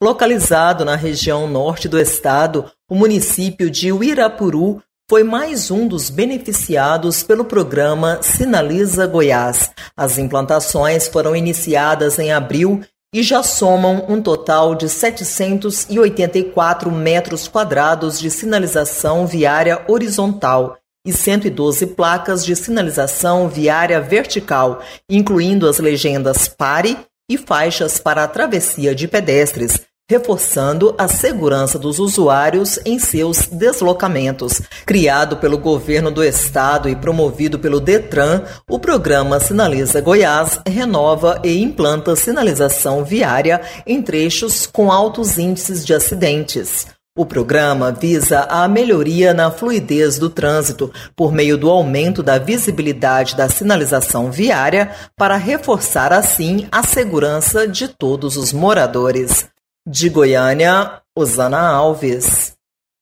Localizado na região norte do estado, o município de Uirapuru foi mais um dos beneficiados pelo programa Sinaliza Goiás. As implantações foram iniciadas em abril e já somam um total de 784 metros quadrados de sinalização viária horizontal e 112 placas de sinalização viária vertical, incluindo as legendas pare e faixas para a travessia de pedestres, reforçando a segurança dos usuários em seus deslocamentos. Criado pelo governo do estado e promovido pelo Detran, o programa Sinaliza Goiás renova e implanta sinalização viária em trechos com altos índices de acidentes. O programa visa a melhoria na fluidez do trânsito por meio do aumento da visibilidade da sinalização viária para reforçar, assim, a segurança de todos os moradores. De Goiânia, Osana Alves.